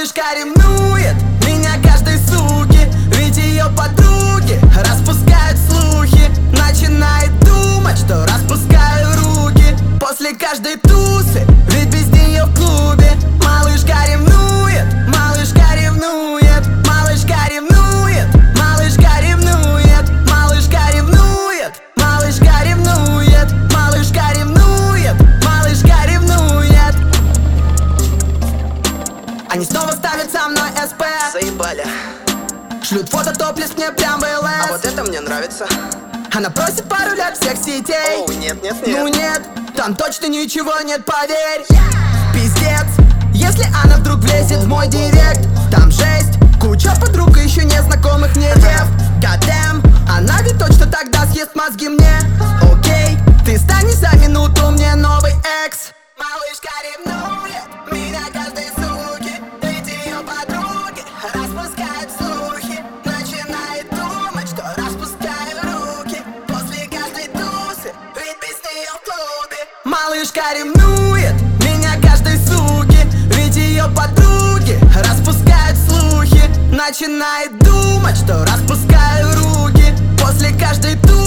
Малышка ревнует меня каждой суки, ведь ее подруги распускают слухи. Начинает думать, что распускаю руки после каждой тусы, ведь без нее в клубе. Малышка ревнует, малышка ревнует, малышка ревнует, малышка ревнует, малышка ревнует, малышка ревнует, малышка ревнует, малышка ревнует. Они снова ставят со мной СП. Заебали. Шлют фото топлес мне прям в ЛС. А вот это мне нравится. Она просит пароля всех сетей. Оу, нет, нет, Ну нет. нет, там точно ничего нет, поверь. Пиздец, если она вдруг влезет в мой директ, там жесть, куча подруг и еще незнакомых мне дев. Goddamn, она ведь точно тогда съест мозги мне. Окей, ты станешь за минуту мне новый экс. Малышка ревнует меня каждой суки, ведь ее подруги распускают слухи. Начинает думать, что распускаю руки после каждой тусы, ведь без нее в клубе. Малышка ревнует меня каждой суки, ведь ее подруги распускают слухи. Начинает думать, что распускаю руки после каждой тусы.